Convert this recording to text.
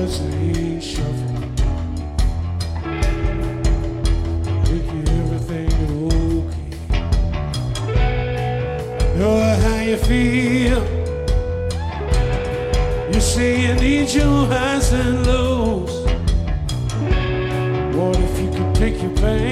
as they shuffle, make everything okay. Oh, how you feel? You say you need your highs and lows. What if you could take your pain